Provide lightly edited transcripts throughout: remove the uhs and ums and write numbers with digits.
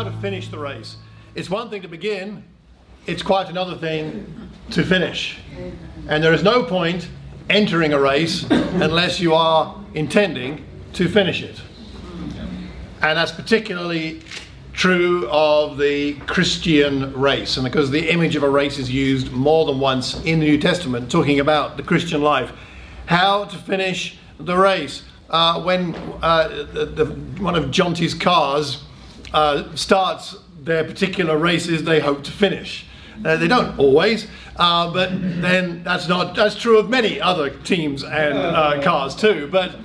how to finish the race. It's one thing to begin, it's quite another thing to finish. And there is no point entering a race unless you are intending to finish it. And that's particularly true of the Christian race. And because the image of a race is used more than once in the New Testament, talking about the Christian life, how to finish the race. When one of Jonty's cars starts their particular races, they hope to finish. They don't always, but then that's true of many other teams and cars too. But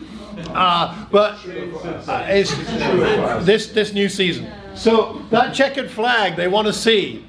it's this new season. So that checkered flag they want to see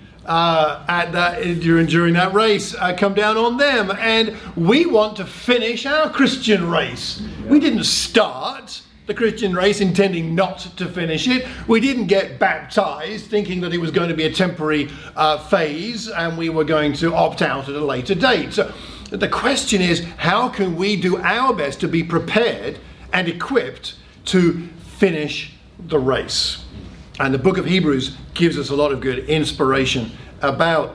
during that race come down on them, and we want to finish our Christian race. We didn't start the Christian race intending not to finish it. We didn't get baptized thinking that it was going to be a temporary phase and we were going to opt out at a later date. So the question is, how can we do our best to be prepared and equipped to finish the race? And the book of Hebrews gives us a lot of good inspiration about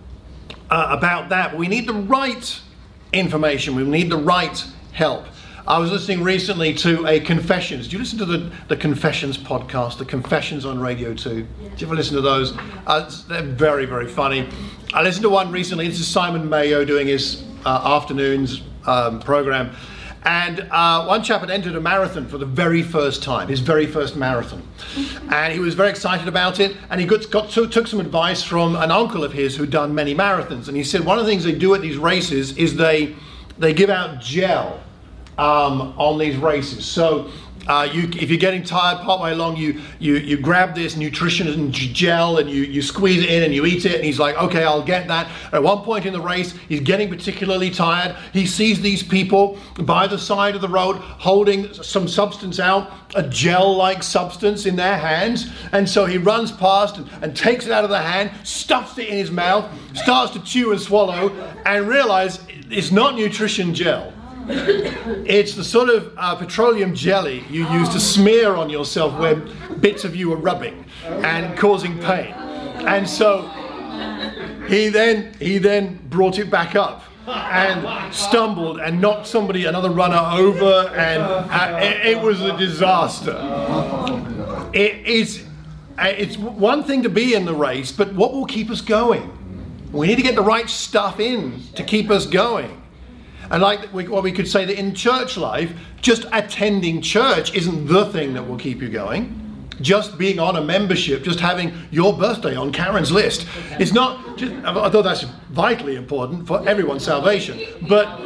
that. We need the right information. We need the right help. I was listening recently to a Confessions. Did you listen to the Confessions podcast, the Confessions on Radio 2? Yeah. Did you ever listen to those? They're very, very funny. I listened to one recently. This is Simon Mayo doing his afternoons program. And one chap had entered a marathon for the very first time, his very first marathon. And he was very excited about it. And he took some advice from an uncle of his who'd done many marathons. And he said one of the things they do at these races is they give out gel on these races. So if you're getting tired partway along, you grab this nutrition gel and you squeeze it in and you eat it. And he's like, okay, I'll get that. At one point in the race, he's getting particularly tired. He sees these people by the side of the road holding some substance out, a gel-like substance in their hands. And so he runs past and takes it out of the hand, stuffs it in his mouth, starts to chew and swallow, and realizes it's not nutrition gel. It's the sort of petroleum jelly you use to smear on yourself where bits of you are rubbing and causing pain. And so he then brought it back up and stumbled and knocked another runner over, and it was a disaster. It's one thing to be in the race, but what will keep us going? We need to get the right stuff in to keep us going. And what we could say that in church life, just attending church isn't the thing that will keep you going. Just being on a membership, just having your birthday on Karen's list. It's not, although that's vitally important for everyone's salvation, but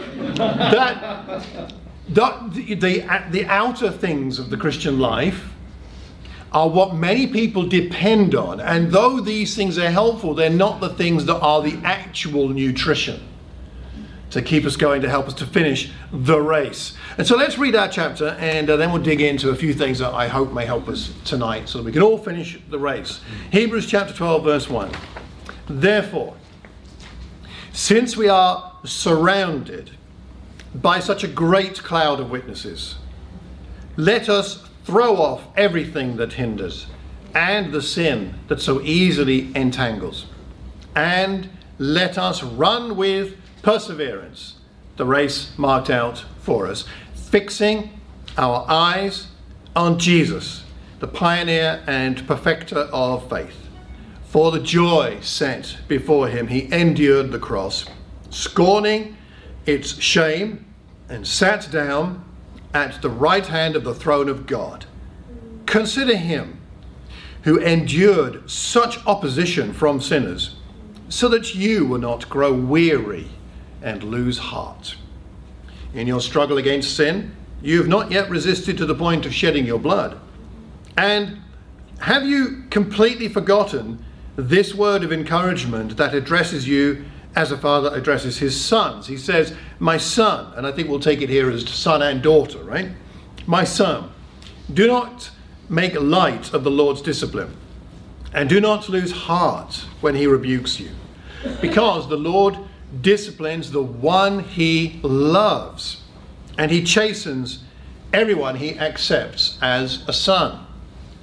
the outer things of the Christian life are what many people depend on. And though these things are helpful, they're not the things that are the actual nutrition to keep us going, to help us to finish the race. And so let's read our chapter, and then we'll dig into a few things that I hope may help us tonight so that we can all finish the race. Hebrews chapter 12, verse 1. Therefore, since we are surrounded by such a great cloud of witnesses, let us throw off everything that hinders and the sin that so easily entangles, and let us run with perseverance the race marked out for us, fixing our eyes on Jesus, the pioneer and perfecter of faith. For the joy set before him, he endured the cross, scorning its shame, and sat down at the right hand of the throne of God. Consider him who endured such opposition from sinners, so that you will not grow weary and lose heart. In your struggle against sin, you have not yet resisted to the point of shedding your blood. And have you completely forgotten this word of encouragement that addresses you as a father addresses his sons? He says, my son, and I think we'll take it here as son and daughter, right? My son, do not make light of the Lord's discipline, and do not lose heart when he rebukes you, because the Lord disciplines the one he loves, and he chastens everyone he accepts as a son.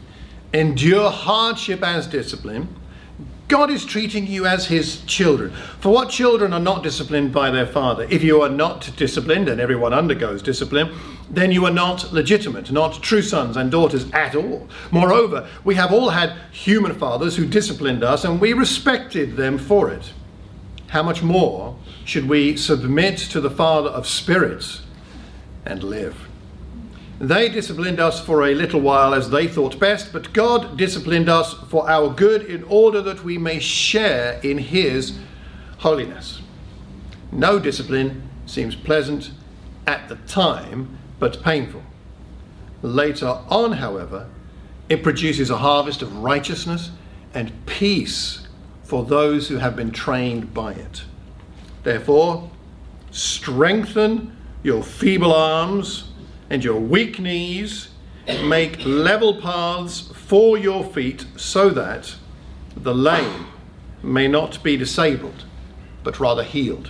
endure hardship as discipline, God is treating you as his children. For what children are not disciplined by their father? If you are not disciplined, and everyone undergoes discipline, then you are not legitimate, not true sons and daughters at all. Moreover, we have all had human fathers who disciplined us, and we respected them for it. How much more should we submit to the Father of spirits and live? They disciplined us for a little while as they thought best, but God disciplined us for our good in order that we may share in his holiness. No discipline seems pleasant at the time, but painful. Later on, however, it produces a harvest of righteousness and peace for those who have been trained by it. Therefore, strengthen your feeble arms and your weak knees, make level paths for your feet, so that the lame may not be disabled, but rather healed.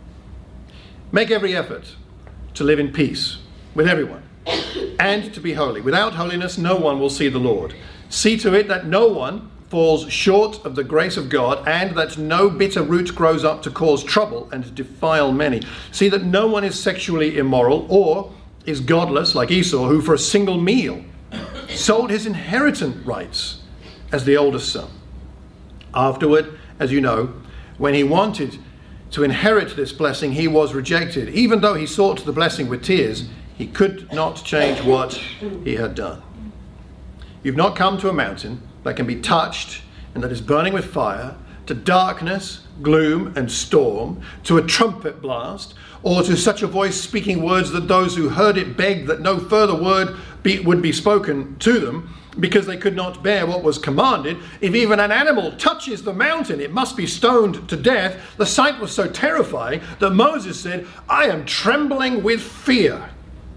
Make every effort to live in peace with everyone, and to be holy. Without holiness, no one will see the Lord. See to it that no one falls short of the grace of God, and that no bitter root grows up to cause trouble and defile many. See that no one is sexually immoral or is godless like Esau, who for a single meal sold his inheritance rights as the oldest son. Afterward, as you know, when he wanted to inherit this blessing, he was rejected. Even though he sought the blessing with tears, he could not change what he had done. You've not come to a mountain that can be touched and that is burning with fire, to darkness, gloom, and storm, to a trumpet blast, or to such a voice speaking words that those who heard it begged that no further word would be spoken to them, because they could not bear what was commanded. If even an animal touches the mountain, it must be stoned to death. The sight was so terrifying that Moses said, I am trembling with fear.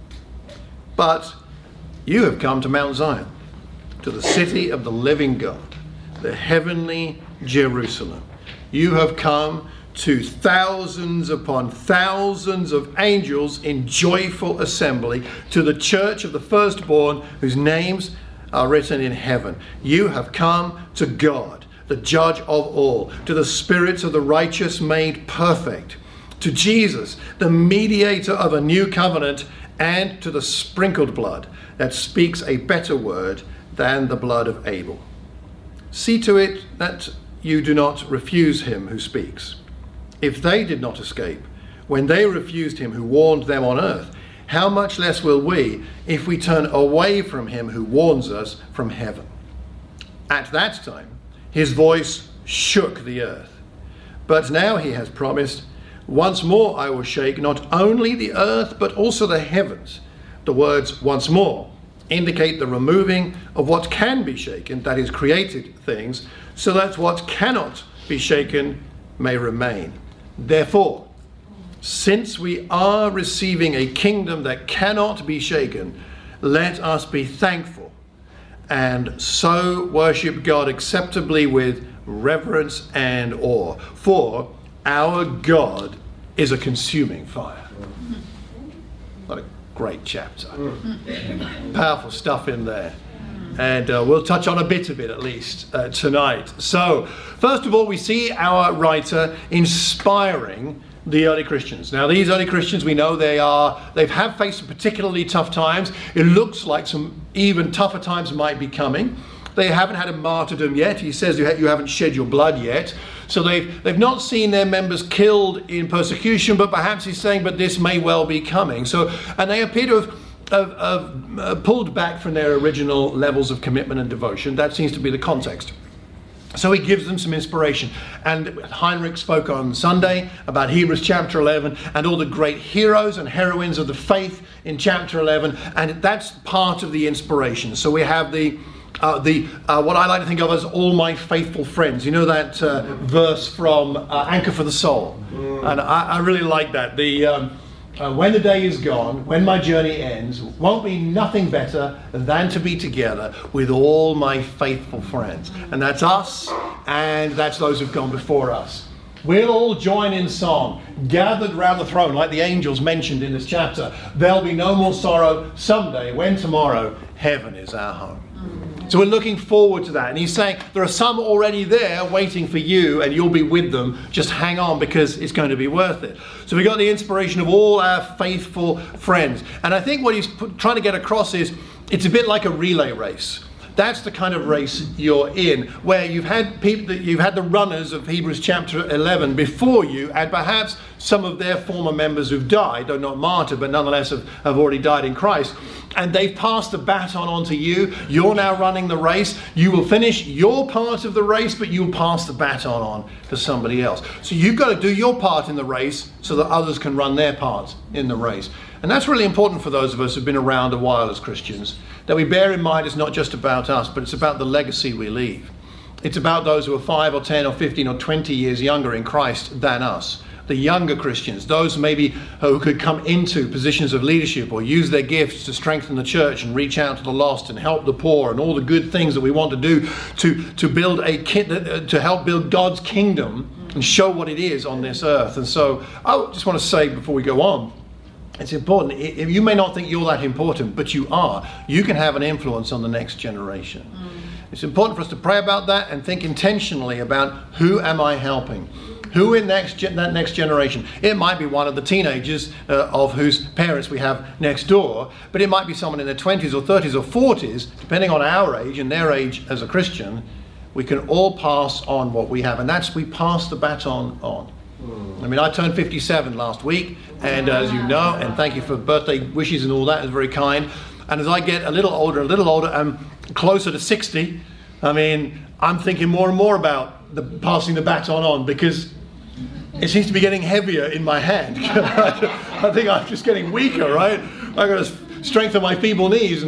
But you have come to Mount Zion, to the city of the living God, the heavenly Jerusalem. You have come to thousands upon thousands of angels in joyful assembly, to the church of the firstborn whose names are written in heaven. You have come to God, the judge of all, to the spirits of the righteous made perfect, to Jesus, the mediator of a new covenant, and to the sprinkled blood that speaks a better word than the blood of Abel. See to it that you do not refuse him who speaks. If they did not escape when they refused him who warned them on earth, how much less will we if we turn away from him who warns us from heaven? At that time, his voice shook the earth. But now he has promised, once more I will shake not only the earth, but also the heavens. The words once more indicate the removing of what can be shaken, that is, created things, so that what cannot be shaken may remain. Therefore, since we are receiving a kingdom that cannot be shaken, let us be thankful and so worship God acceptably with reverence and awe. For our God is a consuming fire. What a great chapter. Powerful stuff in there. And we'll touch on a bit of it at least tonight. So, first of all, we see our writer inspiring the early Christians. Now, these early Christians, we know they've faced some particularly tough times. It looks like some even tougher times might be coming. They haven't had a martyrdom yet. He says you haven't shed your blood yet. So they've not seen their members killed in persecution, but perhaps he's saying, but this may well be coming. And they appear to have pulled back from their original levels of commitment and devotion. That seems to be the context. So he gives them some inspiration. And Heinrich spoke on Sunday about Hebrews chapter 11 and all the great heroes and heroines of the faith in chapter 11. And that's part of the inspiration. So we have what I like to think of as all my faithful friends. You know that verse from Anchor for the Soul? And I really like that. When the day is gone, when my journey ends, won't be nothing better than to be together with all my faithful friends. And that's us, and that's those who've gone before us. We'll all join in song, gathered round the throne, like the angels mentioned in this chapter. There'll be no more sorrow someday, when tomorrow heaven is our home. So we're looking forward to that. And he's saying there are some already there waiting for you, and you'll be with them. Just hang on, because it's going to be worth it. So we got the inspiration of all our faithful friends. And I think what he's trying to get across is it's a bit like a relay race. That's the kind of race you're in, where you've had people, you've had the runners of Hebrews chapter 11 before you, and perhaps some of their former members who've died, though not martyred, but nonetheless have already died in Christ. And they've passed the baton on to you. You're now running the race. You will finish your part of the race, but you'll pass the baton on to somebody else. So you've got to do your part in the race so that others can run their part in the race. And that's really important for those of us who've been around a while as Christians, that we bear in mind it's not just about us, but it's about the legacy we leave. It's about those who are 5 or 10 or 15 or 20 years younger in Christ than us. The younger Christians, those maybe who could come into positions of leadership or use their gifts to strengthen the church and reach out to the lost and help the poor and all the good things that we want to do to build to help build God's kingdom and show what it is on this earth. And so I just want to say before we go on, it's important. You may not think you're that important, but you are. You can have an influence on the next generation. It's important for us to pray about that and think intentionally about who am I helping? Who in that next generation? It might be one of the teenagers of whose parents we have next door, but it might be someone in their 20s or 30s or 40s, depending on our age and their age as a Christian. We can all pass on what we have, and that's we pass the baton on. I mean, I turned 57 last week, and as you know, and thank you for birthday wishes and all that, it's very kind. And as I get a little older, I'm closer to 60. I mean, I'm thinking more and more about passing the baton on, because it seems to be getting heavier in my hand. I think I'm just getting weaker, right? I've got to strengthen my feeble knees,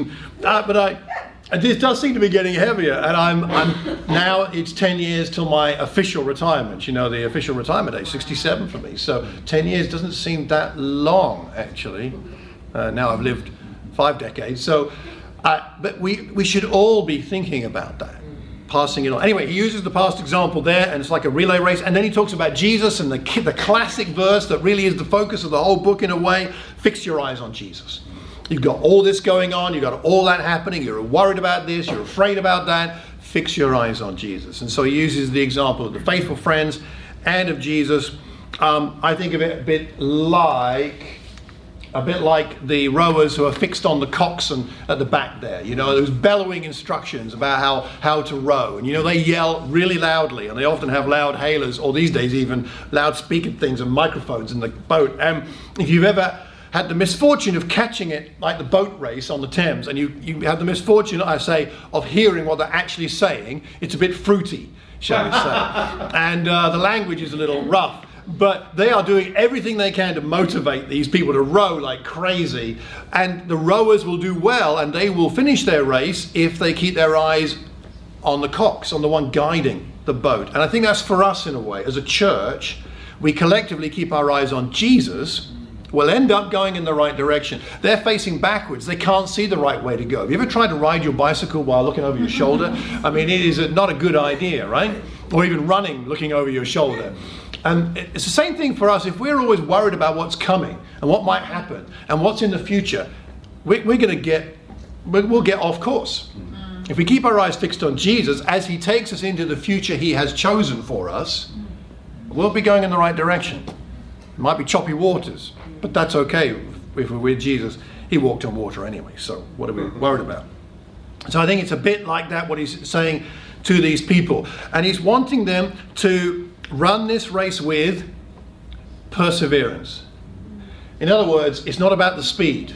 this does seem to be getting heavier, and I'm now it's 10 years till my official retirement. You know, the official retirement age, 67 for me. So 10 years doesn't seem that long, actually. Now I've lived 5 decades. So, but we should all be thinking about that, passing it on. Anyway, he uses the past example there, and it's like a relay race. And then he talks about Jesus and the classic verse that really is the focus of the whole book in a way. Fix your eyes on Jesus. You've got all this going on, you've got all that happening, you're worried about this, you're afraid about that. Fix your eyes on Jesus. And so he uses the example of the faithful friends and of Jesus. I think of it a bit like the rowers who are fixed on the coxswain at the back there. You know, those bellowing instructions about how to row. And you know, they yell really loudly, and they often have loud hailers, or these days even loudspeaker things and microphones in the boat. And if you've ever had the misfortune of catching it like the boat race on the Thames, and you have the misfortune, I say, of hearing what they're actually saying, it's a bit fruity, shall we say. And the language is a little rough, but they are doing everything they can to motivate these people to row like crazy. And the rowers will do well, and they will finish their race if they keep their eyes on the cox, on the one guiding the boat. And I think that's for us in a way. As a church, we collectively keep our eyes on Jesus, will end up going in the right direction. They're facing backwards. They can't see the right way to go. Have you ever tried to ride your bicycle while looking over your shoulder? I mean, it is not a good idea, right? Or even running, looking over your shoulder. And it's the same thing for us. If we're always worried about what's coming and what might happen and what's in the future, we'll get off course. If we keep our eyes fixed on Jesus as he takes us into the future he has chosen for us, we'll be going in the right direction. It might be choppy waters, but that's okay if we're with Jesus. He walked on water anyway, so what are we worried about? So I think it's a bit like that, what he's saying to these people. And he's wanting them to run this race with perseverance. In other words, it's not about the speed.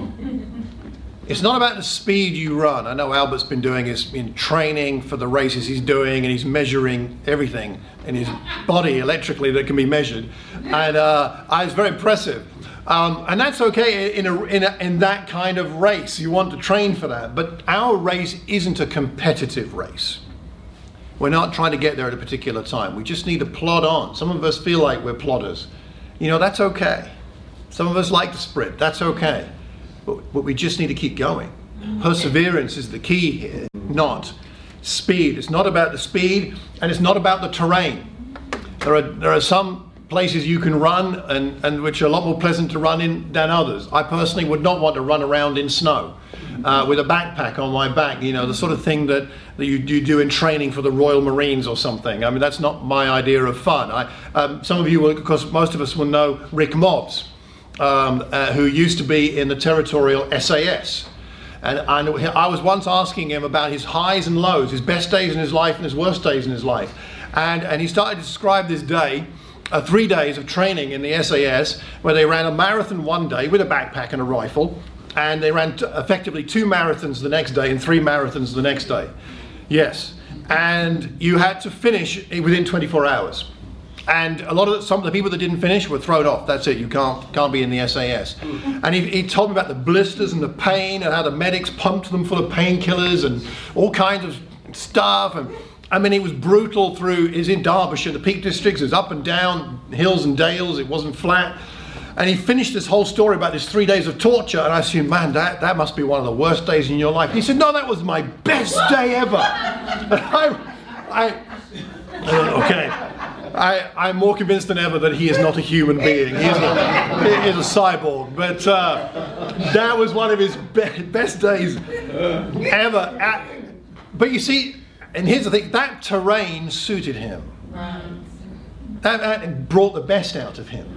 It's not about the speed you run. I know Albert's been doing his training for the races he's doing, and he's measuring everything in his body electrically that can be measured. And it's very impressive. And that's okay in that kind of race. You want to train for that. But our race isn't a competitive race. We're not trying to get there at a particular time. We just need to plod on. Some of us feel like we're plodders. You know, that's okay. Some of us like to sprint. That's okay. But we just need to keep going. Perseverance is the key here, not speed. It's not about the speed, and it's not about the terrain. There are some places you can run and which are a lot more pleasant to run in than others. I personally would not want to run around in snow with a backpack on my back, the sort of thing that you do in training for the Royal Marines or something. I mean, that's not my idea of fun. Some of you will, because most of us will know Rick Mobbs, who used to be in the territorial SAS. And I was once asking him about his highs and lows, his best days in his life and his worst days in his life. And he started to describe this day, 3 days of training in the SAS, where they ran a marathon one day with a backpack and a rifle, and they ran effectively 2 marathons the next day and 3 marathons the next day. Yes, and you had to finish within 24 hours. And some of the people that didn't finish were thrown off. That's it. You can't be in the SAS. And he told me about the blisters and the pain and how the medics pumped them full of painkillers and all kinds of stuff. And I mean, it was brutal he's in Derbyshire, the Peak Districts. It was up and down, hills and dales. It wasn't flat. And he finished this whole story about this 3 days of torture. And I said, man, that must be one of the worst days in your life. And he said, no, that was my best day ever. And okay. I'm more convinced than ever that he is not a human being. He is a cyborg. But that was one of his best days ever. But you see, and here's the thing, that terrain suited him. That brought the best out of him.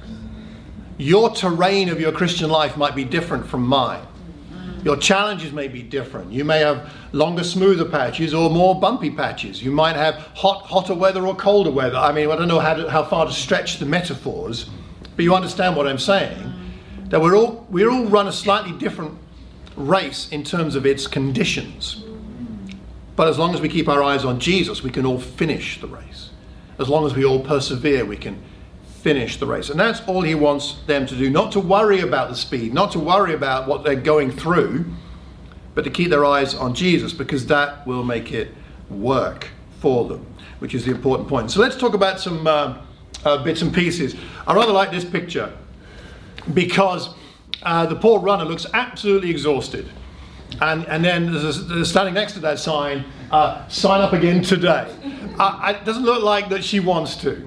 Your terrain of your Christian life might be different from mine. Your challenges may be different. You may have longer, smoother patches or more bumpy patches. You might have hotter weather or colder weather. I mean, I don't know how far to stretch the metaphors, but you understand what I'm saying. That we all run a slightly different race in terms of its conditions. But as long as we keep our eyes on Jesus, we can all finish the race. As long as we all persevere, we can finish the race. And that's all he wants them to do. Not to worry about the speed, not to worry about what they're going through, but to keep their eyes on Jesus, because that will make it work for them, which is the important point. So let's talk about some bits and pieces. I rather like this picture because the poor runner looks absolutely exhausted. And then there's standing next to that sign, sign up again today. It doesn't look like that she wants to.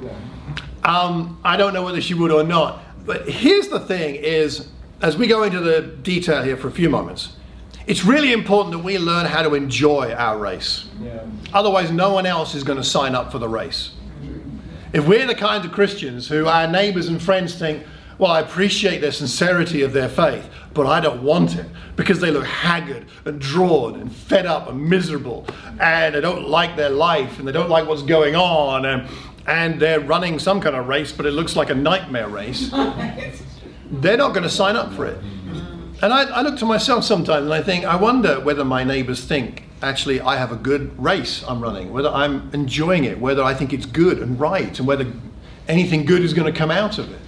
I don't know whether she would or not. But here's the thing is, as we go into the detail here for a few moments, it's really important that we learn how to enjoy our race. Yeah. Otherwise, no one else is going to sign up for the race. If we're the kinds of Christians who our neighbors and friends think, well, I appreciate their sincerity of their faith, but I don't want it because they look haggard and drawn and fed up and miserable, and they don't like their life and they don't like what's going on, and they're running some kind of race, but it looks like a nightmare race. They're not going to sign up for it. And I look to myself sometimes and I think, I wonder whether my neighbors think, actually, I have a good race I'm running, whether I'm enjoying it, whether I think it's good and right, and whether anything good is going to come out of it.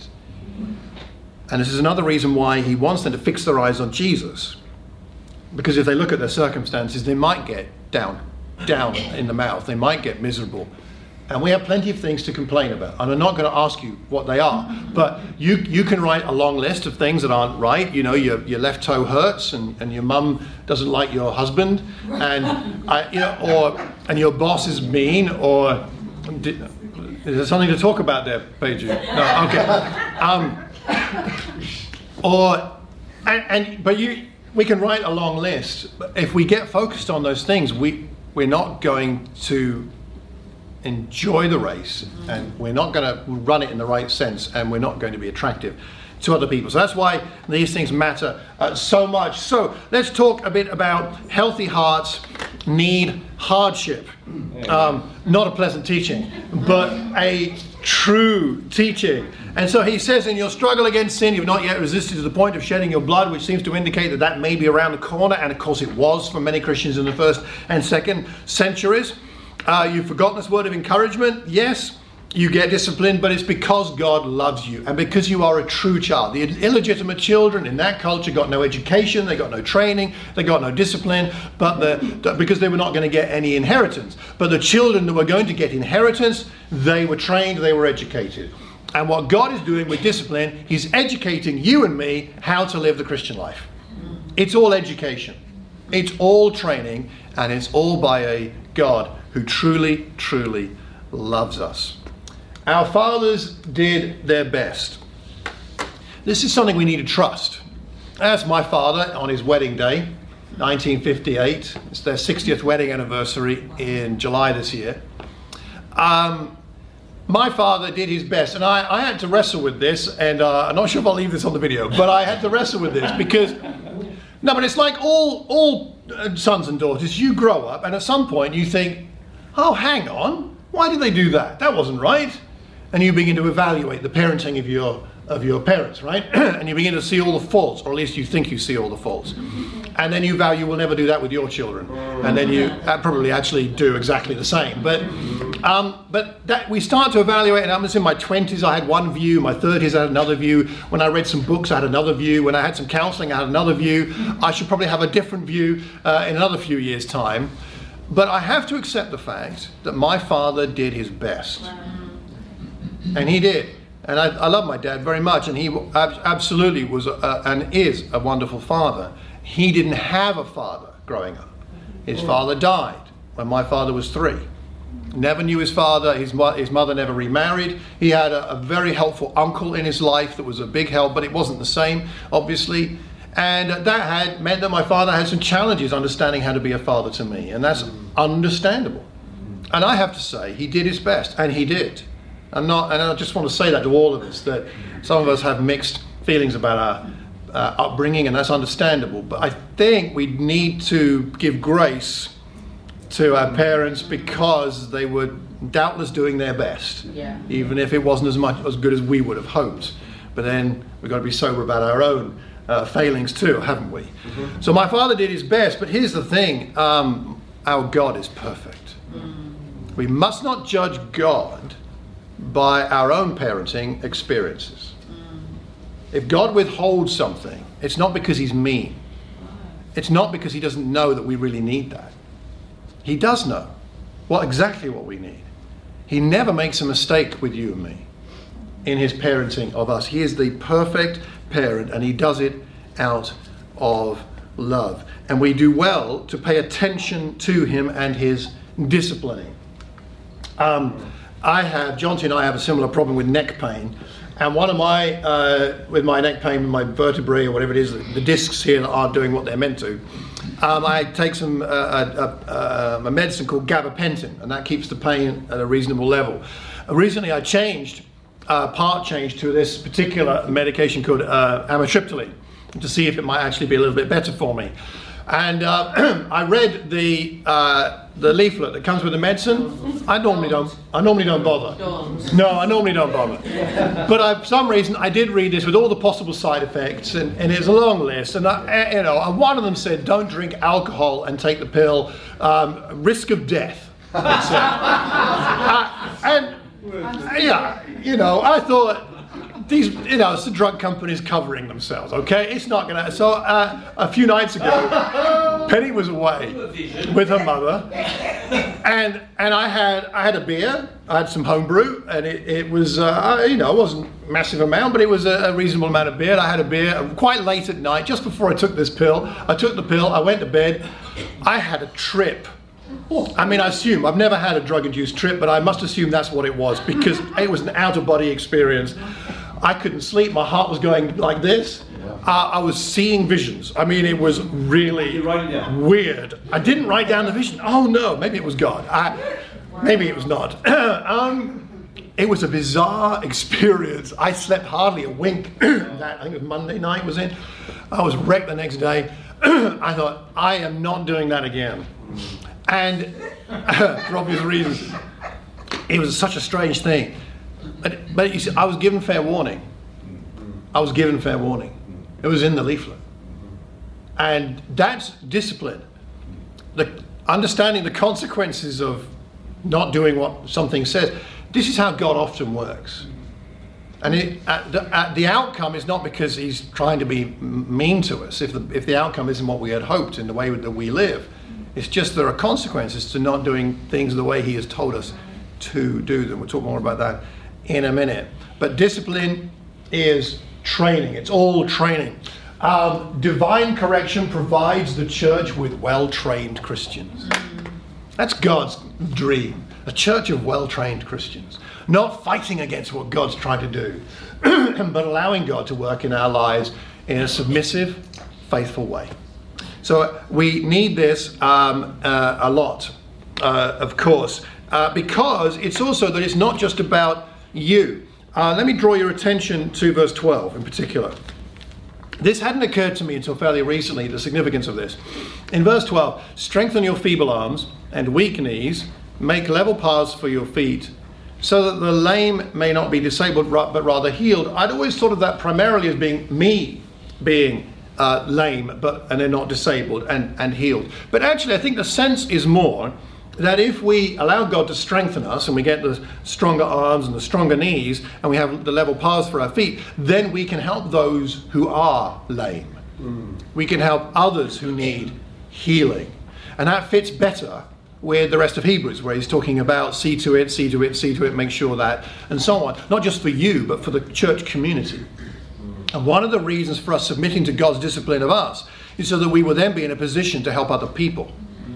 And this is another reason why he wants them to fix their eyes on Jesus. Because if they look at their circumstances, they might get down in the mouth. They might get miserable. And we have plenty of things to complain about. And I'm not going to ask you what they are. But you can write a long list of things that aren't right. You know, your left toe hurts and your mum doesn't like your husband. And your boss is mean. Or is there something to talk about there, Paige? No, okay. We can write a long list. If we get focused on those things, we're not going to enjoy the race, and we're not going to run it in the right sense, and we're not going to be attractive to other people. So that's why these things matter so much. So let's talk a bit about healthy hearts need hardship. Not a pleasant teaching, but a true teaching. And so he says, in your struggle against sin, you've not yet resisted to the point of shedding your blood, which seems to indicate that may be around the corner. And of course it was for many Christians in the first and second centuries. You've forgotten this word of encouragement. Yes, you get disciplined, but it's because God loves you and because you are a true child. The illegitimate children in that culture got no education, they got no training, they got no discipline, because they were not going to get any inheritance. But the children that were going to get inheritance, they were trained, they were educated. And what God is doing with discipline, he's educating you and me how to live the Christian life. It's all education. It's all training, and it's all by a God who truly, truly loves us. Our fathers did their best. This is something we need to trust. As my father on his wedding day, 1958, it's their 60th wedding anniversary in July this year. My father did his best, and I had to wrestle with this, and I'm not sure if I'll leave this on the video, but I had to wrestle with this because, no, but it's like all sons and daughters, you grow up, and at some point you think, oh, hang on, why did they do that? That wasn't right. And you begin to evaluate the parenting of your parents, right? And you begin to see all the faults, or at least you think you see all the faults. And then you vow you will never do that with your children. And then you probably actually do exactly the same. But that we start to evaluate, and I was in my 20s, I had one view, my 30s I had another view. When I read some books, I had another view. When I had some counseling, I had another view. I should probably have a different view in another few years' time. But I have to accept the fact that my father did his best. And he did. And I love my dad very much, and he absolutely was and is a wonderful father. He didn't have a father growing up. His father died when my father was 3. Never knew his father. His mother never remarried. He had a very helpful uncle in his life that was a big help, but it wasn't the same, obviously. And that had meant that my father had some challenges understanding how to be a father to me, and that's understandable. And I have to say, he did his best, and he did. And I just want to say that to all of us, that some of us have mixed feelings about our upbringing, and that's understandable. But I think we need to give grace to our parents because they were doubtless doing their best, even if it wasn't as good as we would have hoped. But then we've got to be sober about our own failings too, haven't we? Mm-hmm. So my father did his best, but here's the thing, our God is perfect. We must not judge God by our own parenting experiences. If God withholds something, it's not because he's mean. It's not because he doesn't know that we really need that. He does know exactly what we need. He never makes a mistake with you and me in his parenting of us. He is the perfect parent, and he does it out of love. And we do well to pay attention to him and his disciplining. Jonty and I have a similar problem with neck pain, and one of with my neck pain, with my vertebrae or whatever it is, the discs here aren't doing what they're meant to. I take some a medicine called gabapentin, and that keeps the pain at a reasonable level. Recently, I part changed to this particular medication called amitriptyline to see if it might actually be a little bit better for me. And I read the leaflet that comes with the medicine. I normally don't bother. No, I normally don't bother. But for some reason, I did read this with all the possible side effects, and it's a long list. And one of them said, "Don't drink alcohol and take the pill. Risk of death." I thought, it's the drug companies covering themselves, okay? It's not gonna. So a few nights ago, Penny was away with her mother, and I had a beer. I had some homebrew, and it was it wasn't a massive amount, but it was a reasonable amount of beer. And I had a beer quite late at night, just before I took this pill. I took the pill. I went to bed. I had a trip. I mean, I assume, I've never had a drug-induced trip, but I must assume that's what it was, because it was an out-of-body experience. I couldn't sleep, my heart was going like this. I was seeing visions. I mean, it was really weird. I didn't write down the vision. Oh no, maybe it was God. Maybe it was not. It was a bizarre experience. I slept hardly a wink. I think it was Monday night was in. I was wrecked the next day. I thought, I am not doing that again. And for obvious reasons, it was such a strange thing. But you see, I was given fair warning. It was in the leaflet. And that's discipline. Understanding the consequences of not doing what something says. This is how God often works. And the outcome is not because he's trying to be mean to us, if the outcome isn't what we had hoped in the way that we live. It's just there are consequences to not doing things the way he has told us to do them. We'll talk more about that in a minute. But discipline is training. It's all training. Divine correction provides the church with well-trained Christians. That's God's dream. A church of well-trained Christians, not fighting against what God's trying to do, but allowing God to work in our lives in a submissive, faithful way. So we need this a lot, of course, because it's also that it's not just about you. Let me draw your attention to verse 12 in particular. This hadn't occurred to me until fairly recently, the significance of this. In verse 12, strengthen your feeble arms and weak knees, make level paths for your feet, so that the lame may not be disabled, but rather healed. I'd always thought of that primarily as being me being lame, and they're not disabled and healed. But actually, I think the sense is more that if we allow God to strengthen us and we get the stronger arms and the stronger knees and we have the level paths for our feet, then we can help those who are lame. We can help others who need healing. And that fits better with the rest of Hebrews, where he's talking about see to it, make sure that, and so on. Not just for you, but for the church community. And one of the reasons for us submitting to God's discipline of us is so that we will then be in a position to help other people.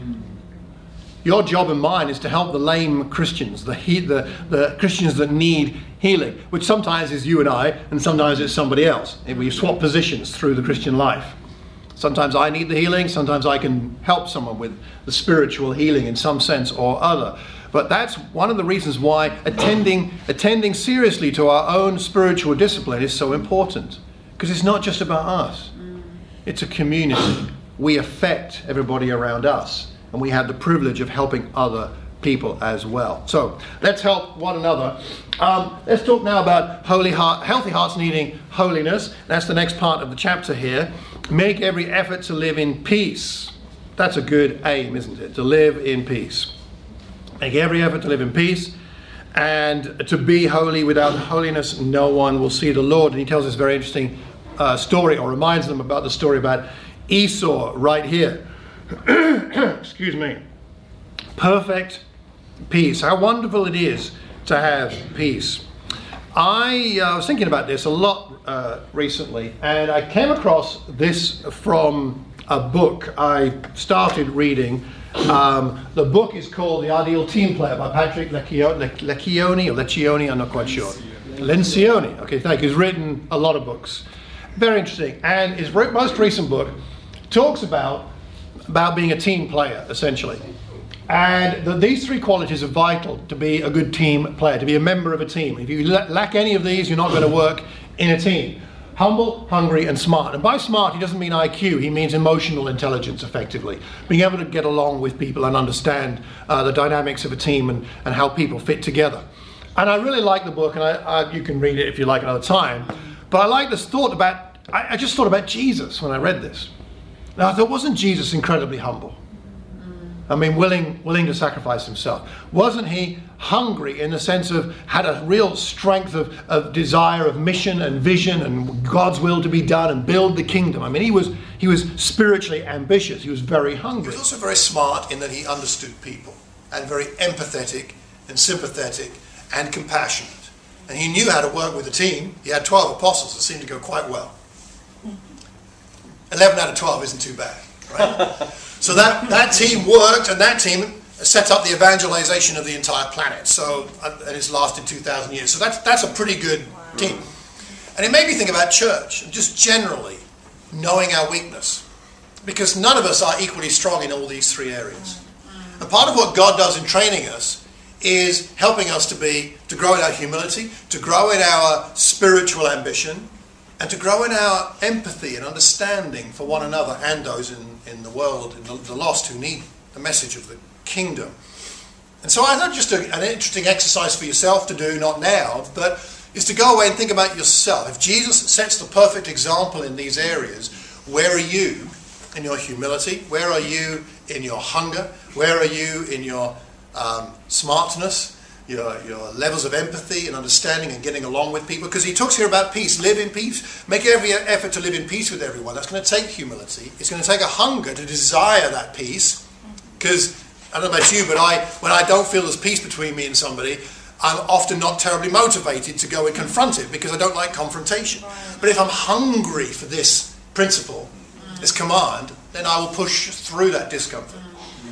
Your job and mine is to help the lame Christians, the Christians that need healing, which sometimes is you and I, and sometimes it's somebody else. And we swap positions through the Christian life. Sometimes I need the healing, sometimes I can help someone with the spiritual healing in some sense or other. But that's one of the reasons why attending seriously to our own spiritual discipline is so important. Because it's not just about us. It's a community. We affect everybody around us. And we have the privilege of helping other people as well. So let's help one another. Let's talk now about healthy hearts needing holiness. That's the next part of the chapter here. Make every effort to live in peace. That's a good aim, isn't it? To live in peace. Make every effort to live in peace and to be holy. Without holiness, no one will see the Lord. And he tells this very interesting story, or reminds them about the story about Esau right here. Excuse me. Perfect peace. How wonderful it is to have peace. I was thinking about this a lot recently, and I came across this from a book I started reading. The book is called The Ideal Team Player by Patrick Lencioni, I'm not quite sure. Lencioni, okay, thank you. He's written a lot of books. Very interesting. And his most recent book talks about being a team player, essentially. And these three qualities are vital to be a good team player, to be a member of a team. If you lack any of these, you're not going to work in a team. Humble, hungry, and smart. And by smart, he doesn't mean IQ. He means emotional intelligence, effectively. Being able to get along with people and understand the dynamics of a team and how people fit together. And I really like the book, and you can read it if you like another time. But I like this thought about, I just thought about Jesus when I read this. Now, I thought, wasn't Jesus incredibly humble? I mean, willing to sacrifice himself. Wasn't he hungry in the sense of had a real strength of desire, of mission and vision and God's will to be done and build the kingdom? I mean, he was spiritually ambitious. He was very hungry. He was also very smart in that he understood people and very empathetic and sympathetic and compassionate. And he knew how to work with a team. He had 12 apostles that seemed to go quite well. 11 out of 12 isn't too bad, right? So that team worked, and that team set up the evangelization of the entire planet. So, and it's lasted 2,000 years. So that's a pretty good team. And it made me think about church, and just generally knowing our weakness. Because none of us are equally strong in all these three areas. And part of what God does in training us is helping us to grow in our humility, to grow in our spiritual ambition, and to grow in our empathy and understanding for one another and those in the world, in the lost who need the message of the kingdom. And so I thought just an interesting exercise for yourself to do, not now, but is to go away and think about yourself. If Jesus sets the perfect example in these areas, where are you in your humility? Where are you in your hunger? Where are you in your smartness? Your levels of empathy and understanding and getting along with people, because he talks here about peace. Live in peace. Make every effort to live in peace with everyone. That's going to take humility. It's going to take a hunger to desire that peace, because I don't know about you, but when I don't feel there's peace between me and somebody, I'm often not terribly motivated to go and confront it because I don't like confrontation. But if I'm hungry for this principle, this command, then I will push through that discomfort.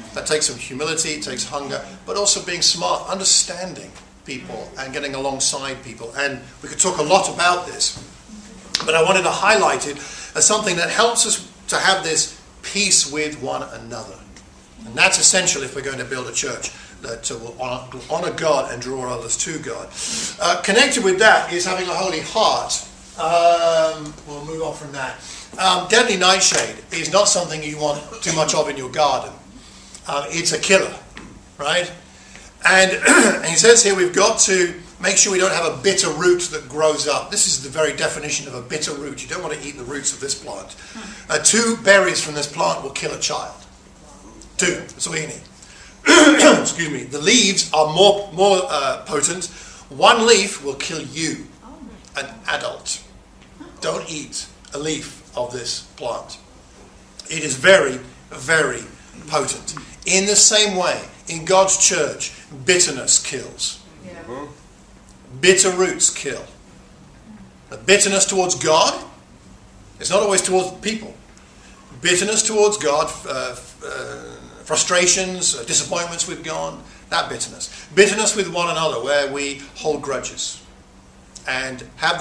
That takes some humility, it takes hunger, but also being smart, understanding people and getting alongside people. And we could talk a lot about this, but I wanted to highlight it as something that helps us to have this peace with one another. And that's essential if we're going to build a church that will honor God and draw others to God. Connected with that is having a holy heart. We'll move on from that. Deadly nightshade is not something you want too much of in your garden. It's a killer, right? And he says here we've got to make sure we don't have a bitter root that grows up. This is the very definition of a bitter root. You don't want to eat the roots of this plant. 2 berries from this plant will kill a child. 2, that's all you need. Excuse me. The leaves are more potent. 1 leaf will kill you, an adult. Don't eat a leaf of this plant. It is very, very potent. In the same way, in God's church, bitterness kills. Yeah. Bitter roots kill. The bitterness towards God, it's not always towards people. Bitterness towards God, frustrations, disappointments with God, that bitterness. Bitterness with one another, where we hold grudges and have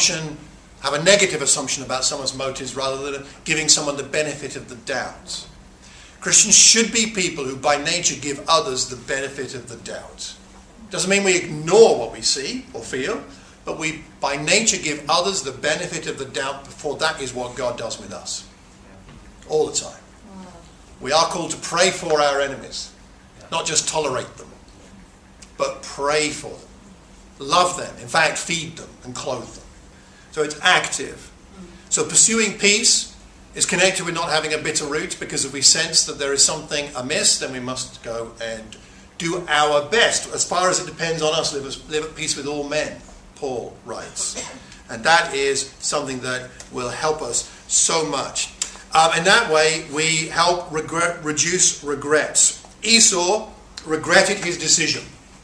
a negative assumption about someone's motives rather than giving someone the benefit of the doubt. Christians should be people who by nature give others the benefit of the doubt. Doesn't mean we ignore what we see or feel, but we by nature give others the benefit of the doubt, for that is what God does with us. All the time. We are called to pray for our enemies, not just tolerate them, but pray for them. Love them, in fact feed them and clothe them. So it's active. So pursuing peace is connected with not having a bitter root, because if we sense that there is something amiss, then we must go and do our best. As far as it depends on us, live at peace with all men, Paul writes. And that is something that will help us so much. In that way, we help reduce regrets. Esau regretted his decision.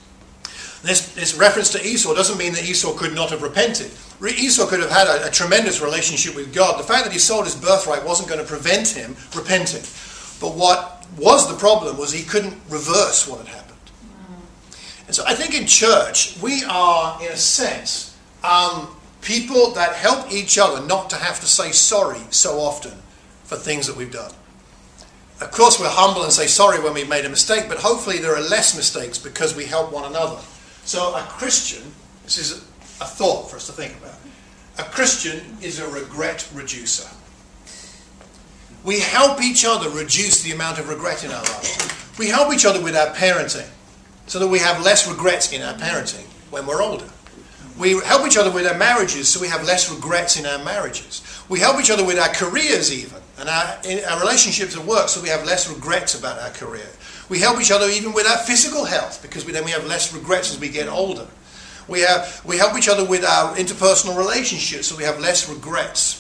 This reference to Esau doesn't mean that Esau could not have repented. Esau could have had a tremendous relationship with God. The fact that he sold his birthright wasn't going to prevent him repenting. But what was the problem was he couldn't reverse what had happened. And so I think in church, we are, in a sense, people that help each other not to have to say sorry so often for things that we've done. Of course, we're humble and say sorry when we've made a mistake, but hopefully there are less mistakes because we help one another. So a Christian, this is a thought for us to think about. A Christian is a regret reducer. We help each other reduce the amount of regret in our lives. We help each other with our parenting so that we have less regrets in our parenting when we're older. We help each other with our marriages so we have less regrets in our marriages. We help each other with our careers even, and our relationships at work so we have less regrets about our career. We help each other even with our physical health because then we have less regrets as we get older. We help each other with our interpersonal relationships so we have less regrets.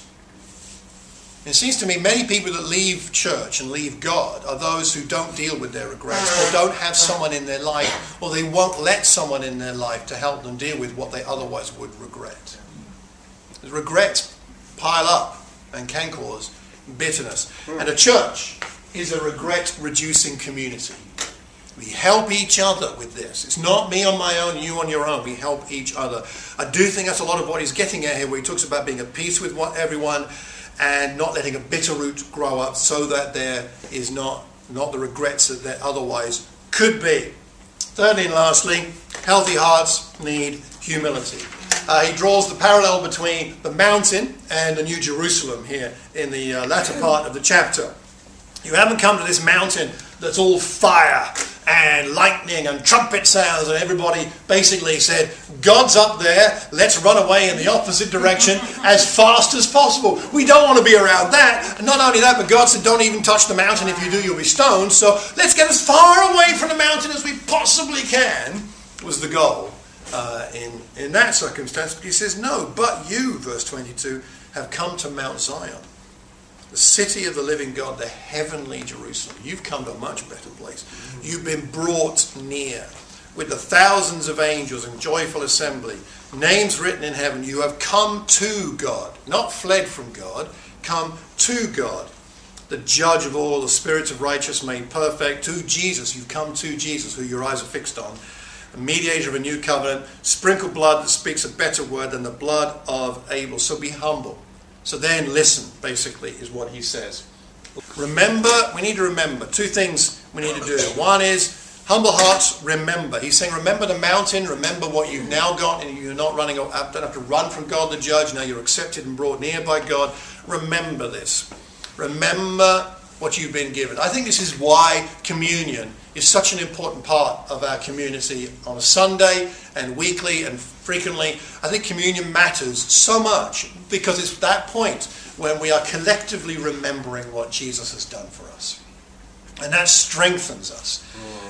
It seems to me many people that leave church and leave God are those who don't deal with their regrets or don't have someone in their life, or they won't let someone in their life to help them deal with what they otherwise would regret. The regrets pile up and can cause bitterness. And a church is a regret-reducing community. We help each other with this. It's not me on my own, you on your own. We help each other. I do think that's a lot of what he's getting at here, where he talks about being at peace with everyone and not letting a bitter root grow up so that there is not the regrets that there otherwise could be. Thirdly and lastly, healthy hearts need humility. He draws the parallel between the mountain and the New Jerusalem here in the latter part of the chapter. You haven't come to this mountain that's all fire and lightning and trumpet sounds, and everybody basically said, God's up there, let's run away in the opposite direction as fast as possible. We don't want to be around that. And not only that, but God said, don't even touch the mountain. If you do, you'll be stoned. So let's get as far away from the mountain as we possibly can, was the goal in that circumstance. But he says, no, but you, verse 22, have come to Mount Zion, the city of the living God, the heavenly Jerusalem. You've come to a much better place. You've been brought near with the thousands of angels and joyful assembly, names written in heaven. You have come to God, not fled from God, come to God. the judge of all, the spirits of righteous made perfect. To Jesus, you've come to Jesus, who your eyes are fixed on, the mediator of a new covenant, sprinkled blood that speaks a better word than the blood of Abel. So be humble. So then listen, basically, is what he says. Remember, we need to remember. Two things we need to do. One is humble hearts, remember. He's saying, remember the mountain, remember what you've now got, and you're not running up, don't have to run from God the judge. Now you're accepted and brought near by God. Remember this. Remember what you've been given. I think this is why communion is such an important part of our community on a Sunday and weekly and frequently. I think communion matters so much because it's that point when we are collectively remembering what Jesus has done for us. And that strengthens us.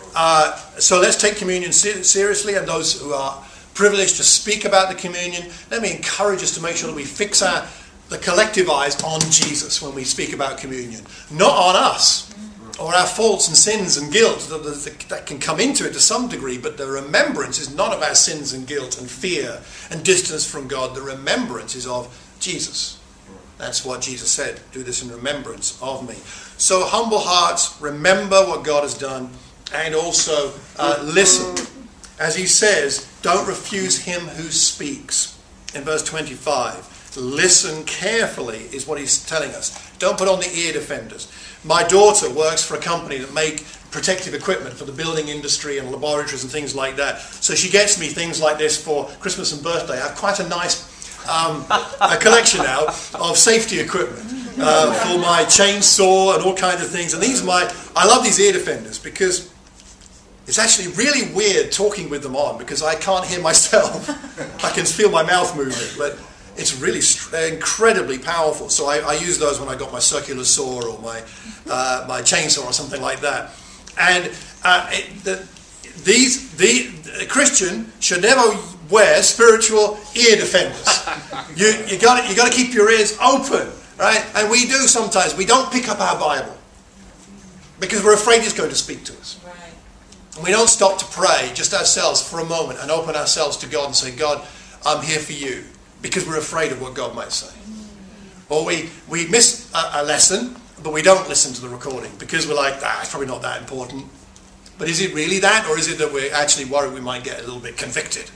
So let's take communion seriously, and those who are privileged to speak about the communion, let me encourage us to make sure that we fix the collective eyes on Jesus when we speak about communion, not on us or our faults and sins and guilt that can come into it to some degree, but the remembrance is not of our sins and guilt and fear and distance from God. The remembrance is of Jesus. That's what Jesus said, do this in remembrance of me. So humble hearts, remember what God has done, and also listen. As he says, don't refuse him who speaks. In verse 25, listen carefully is what he's telling us. Don't put on the ear defenders. My daughter works for a company that make protective equipment for the building industry and laboratories and things like that. So she gets me things like this for Christmas and birthday. I have quite a nice a collection now of safety equipment for my chainsaw and all kinds of things. And I love these ear defenders because it's actually really weird talking with them on because I can't hear myself. I can feel my mouth moving, but it's really incredibly powerful. So I use those when I got my circular saw or my chainsaw or something like that. And the Christian should never wear spiritual ear defenders. You got to keep your ears open, right? And we do sometimes. We don't pick up our Bible because we're afraid He's going to speak to us. Right. And we don't stop to pray just ourselves for a moment and open ourselves to God and say, God, I'm here for you, because we're afraid of what God might say. Or we miss a lesson, but we don't listen to the recording because we're like, it's probably not that important. But is it really that, or is it that we're actually worried we might get a little bit convicted?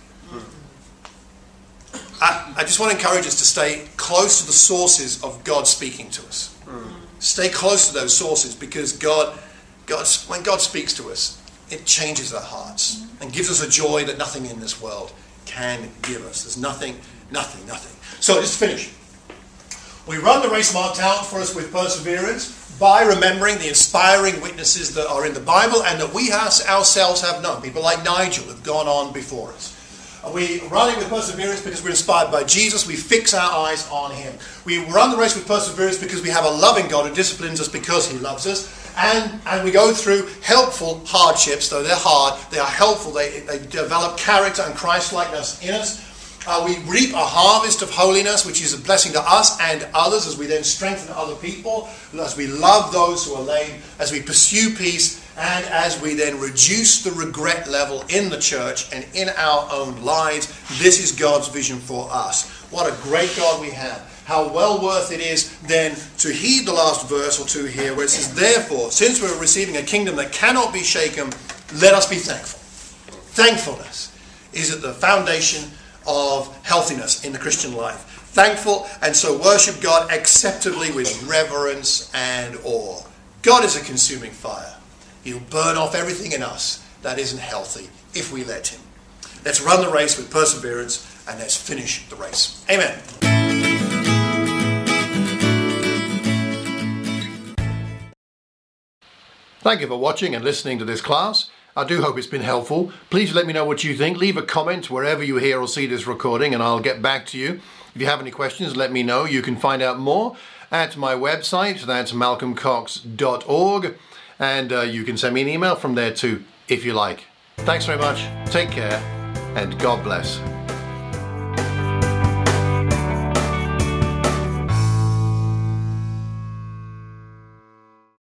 I just want to encourage us to stay close to the sources of God speaking to us. Stay close to those sources, because when God speaks to us, it changes our hearts and gives us a joy that nothing in this world can give us. There's nothing. So just to finish. We run the race marked out for us with perseverance by remembering the inspiring witnesses that are in the Bible and that we ourselves have known. People like Nigel have gone on before us. We run it with perseverance because we're inspired by Jesus. We fix our eyes on Him. We run the race with perseverance because we have a loving God who disciplines us because He loves us. And we go through helpful hardships. Though they're hard, they are helpful. They develop character and Christ-likeness in us. We reap a harvest of holiness, which is a blessing to us and others as we then strengthen other people, as we love those who are lame, as we pursue peace, and as we then reduce the regret level in the church and in our own lives. This is God's vision for us. What a great God we have. How well worth it is then to heed the last verse or two here, where it says, therefore, since we're receiving a kingdom that cannot be shaken, let us be thankful. Thankfulness is at the foundation of healthiness in the Christian life. Thankful, and so worship God acceptably with reverence and awe. God is a consuming fire. He'll burn off everything in us that isn't healthy if we let Him. Let's run the race with perseverance, and let's finish the race. Amen. Thank you for watching and listening to this class. I do hope it's been helpful. Please let me know what you think. Leave a comment wherever you hear or see this recording, and I'll get back to you. If you have any questions, let me know. You can find out more at my website. That's malcolmcox.org. And you can send me an email from there too, if you like. Thanks very much. Take care, and God bless.